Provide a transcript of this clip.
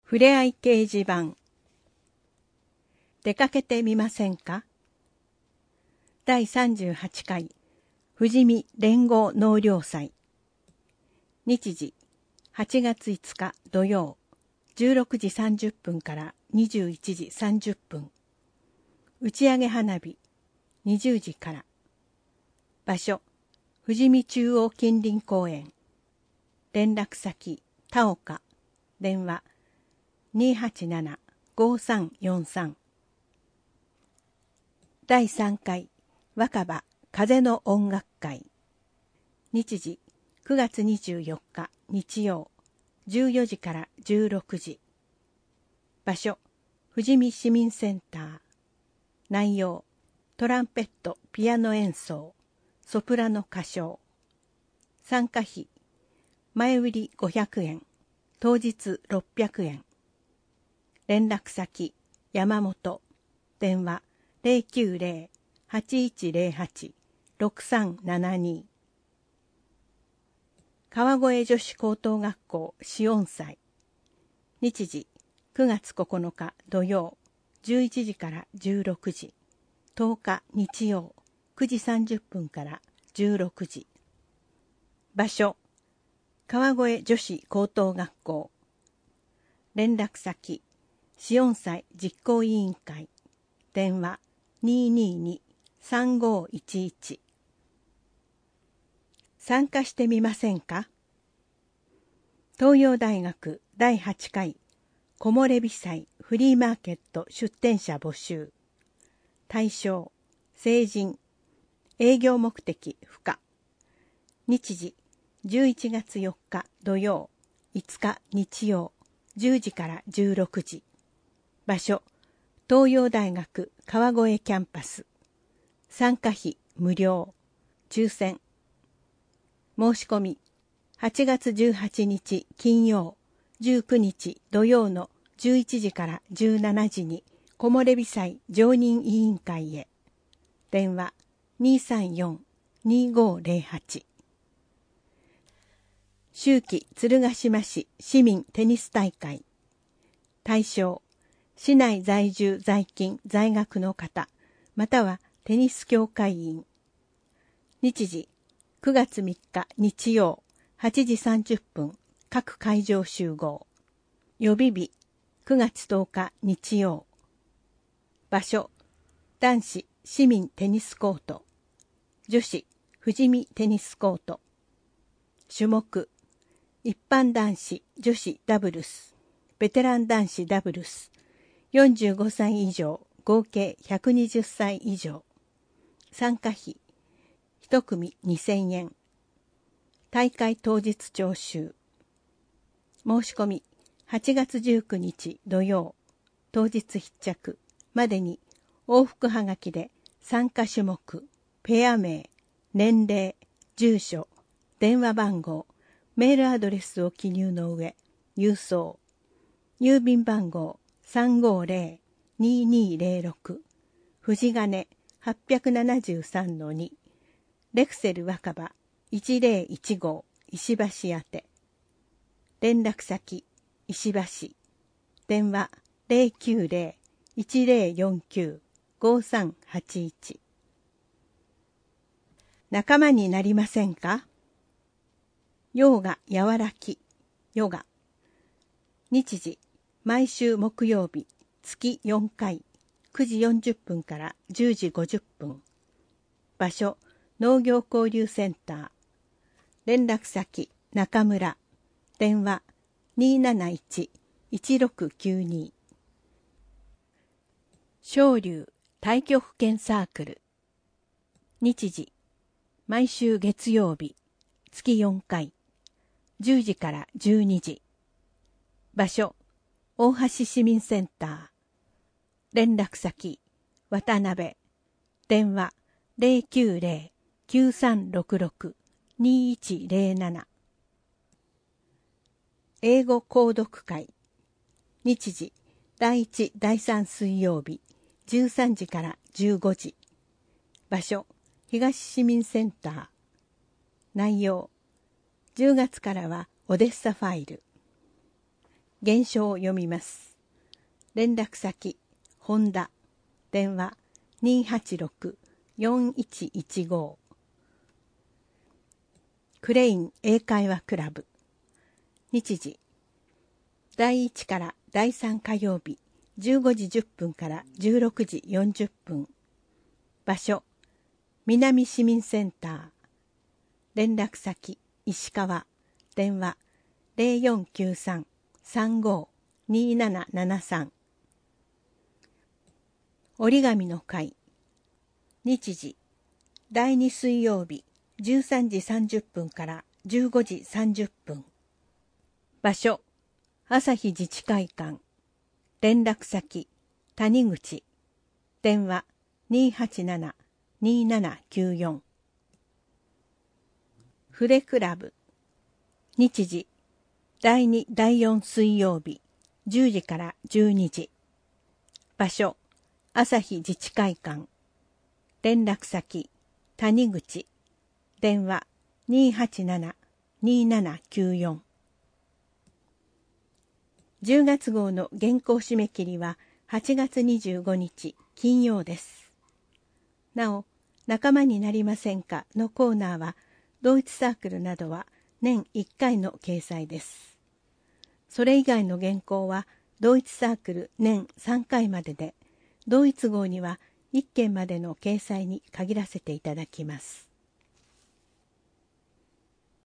ふれあい掲示板。出かけてみませんか？第38回富士見連合納涼祭。日時8月5日土曜16時30分から21時30分。打ち上げ花火20時から。場所富士見中央近隣公園。連絡先田岡。電話287-5343。第3回若葉風の音楽会。日時9月24日日曜14時から16時。場所富士見市民センター。内容トランペットピアノ演奏ソプラノ歌唱。参加費前売り500円当日600円。連絡先山本。電話090-8108-6372。川越女子高等学校詩音祭。日時9月9日土曜11時から16時。10日日曜9時30分から16時。場所川越女子高等学校。連絡先詩音祭実行委員会。電話222-3511。参加してみませんか？東洋大学第8回木漏れ日祭フリーマーケット出展者募集。対象成人。営業目的不可。日時11月4日土曜5日日曜10時から16時。場所東洋大学川越キャンパス。参加費無料。抽選。申し込み8月18日金曜19日土曜の11時から17時に木漏れ日祭常任委員会へ。電話234-2508。秋季鶴ヶ島市市民テニス大会。対象市内在住在勤在学の方またはテニス協会員。日時9月3日日曜8時30分各会場集合。予備日9月10日日曜。場所男子市民テニスコート。女子富士見テニスコート。種目一般男子女子ダブルスベテラン男子ダブルス45歳以上合計120歳以上。参加費1組2000円。大会当日徴収。申し込み8月19日土曜当日必着までに往復はがきで参加種目ペア名年齢住所電話番号メールアドレスを記入の上郵送。郵便番号350-2206富士金873-2レクセル若葉1015石橋宛て。連絡先石橋。電話090-1049-5381。仲間になりませんか？ヨーガやわらきヨガ。日時毎週木曜日月4回9時40分から10時50分。場所農業交流センター。連絡先中村。電話271-1692。昇竜太極拳サークル。日時毎週月曜日月4回10時から12時。場所大橋市民センター。連絡先渡辺。電話090-9366-2107。英語購読会。日時第1第3水曜日13時から15時。場所東市民センター。内容10月からはオデッサファイル。 原書を読みます。連絡先、本田、電話286-4115。クレイン英会話クラブ。日時、第1から第3火曜日、15時10分から16時40分。場所、南市民センター。連絡先、石川、電話0493-35-2773。折り紙の会。日時、第2水曜日、13時30分から15時30分。場所、朝日自治会館。連絡先、谷口。電話287-2794。筆クラブ。日時、第2、第4水曜日、10時から12時。場所、朝日自治会館。連絡先、谷口。電話287-2794。10月号の原稿締め切りは8月25日金曜です。なお、仲間になりませんかのコーナーは、同一サークルなどは年1回の掲載です。それ以外の原稿は同一サークル年3回までで、同一号には1件までの掲載に限らせていただきます。